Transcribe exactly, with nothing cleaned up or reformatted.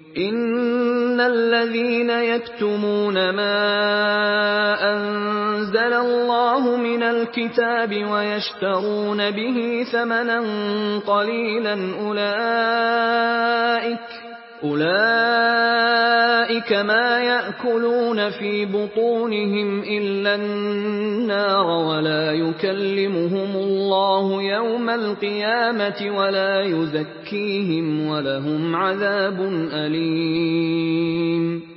إِنَّ الَّذِينَ يَكْتُمُونَ مَا أَنزَلَ اللَّهُ مِنَ الْكِتَابِ وَيَشْتَرُونَ بِهِ ثَمَنًا قَلِيلًا أُولَٰئِكَ أُولَٰئِكَ مَا يَأْكُلُونَ فِي بُطُونِهِمْ إِلَّا النَّارَ وَلَا يُكَلِّمُهُمُ اللَّهُ يَوْمَ الْقِيَامَةِ وَلَا يُزَكِّيهِمْ وَلَهُمْ عَذَابٌ أَلِيمٌ